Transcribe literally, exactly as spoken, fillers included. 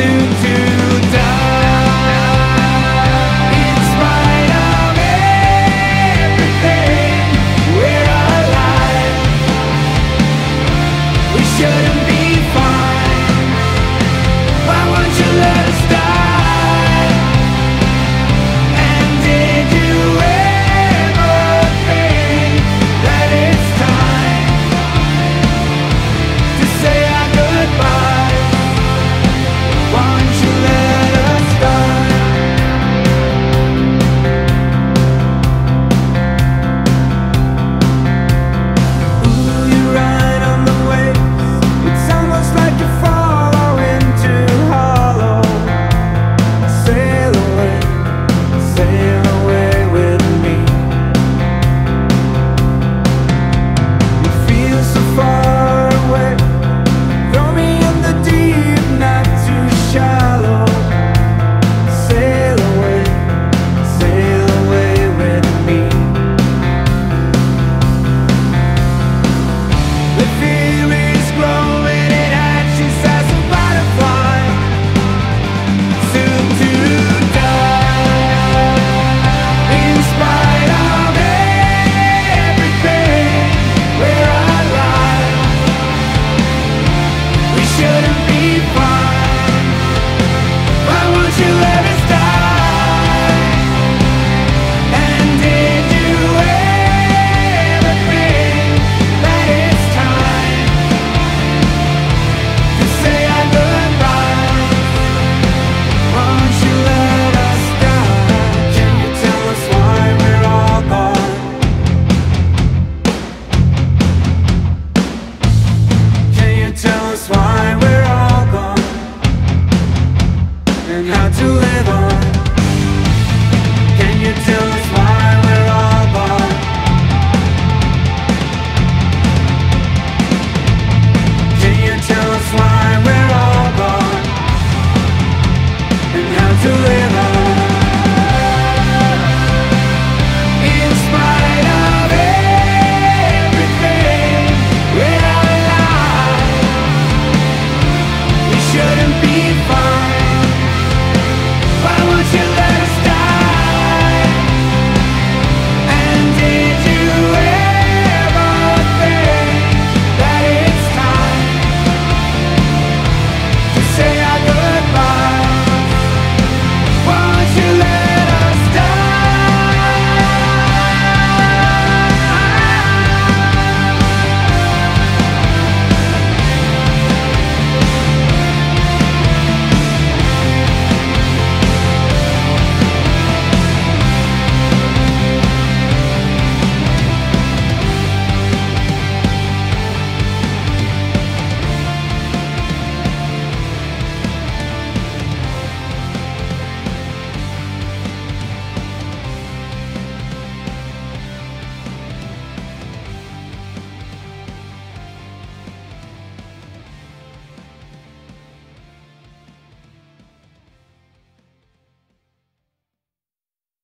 soon to die. In spite of everything, we're alive. We shouldn't be fine. Why won't you let us die? And did you ever think that it's time to say our goodbyes? Why won't you let us die? Ooh, you're right on the waves. It's almost like you're following too hollow. Sail away, sail away with me. You feel so far away. Throw me in the deep, not too shallow. Sail away, sail away with me. The fear is growing, it hatches as a butterfly, soon to die. In spite of everything, we're alive. We shouldn't be fine. Why won't you let us die? And did you ever think that it's time to say our goodbyes? Why won't you let us die? Can you tell us why we're all gone? Can you tell us why we're all gone? And how to live on?